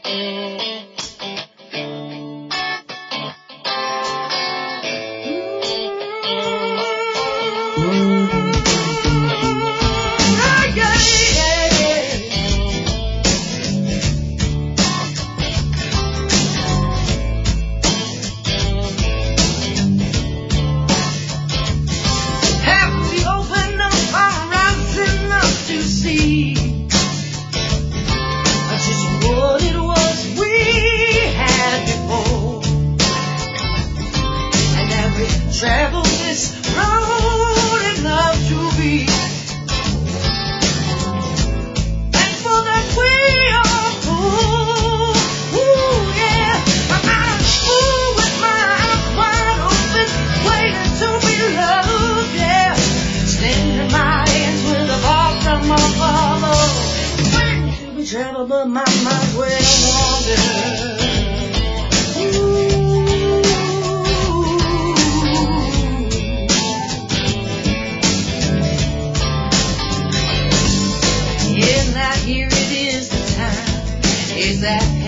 Travel this road and love to be. Thankful that we are cool. Ooh, yeah. I'm full with my eyes wide open, waiting to be loved, yeah. Extending my hands with a ball from my father. Waiting to be traveled, but my mind's where I wander. Here it is the time, is that